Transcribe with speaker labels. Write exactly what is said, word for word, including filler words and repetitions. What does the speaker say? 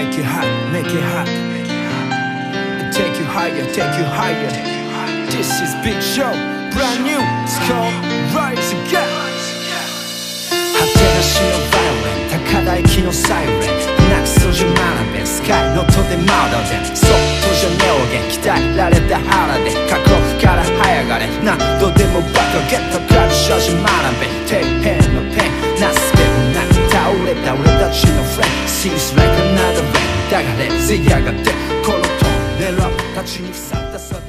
Speaker 1: Make it hot, make it hot. Take you higher, take you higher. This is Big Show, brand new. It's called Rise Again. 果てなしのバイオレン高台機のサイレンなくそじゃ学べスカイの音でまだでそっとじゃネオゲン鍛えられた腹で過去から這い上がれ何度でもバカげたかる少女学べ底辺のペンなすべもなく倒れた俺たちのフレンド Seems like another rain だがれぜやがてこのトンネルたちに腐った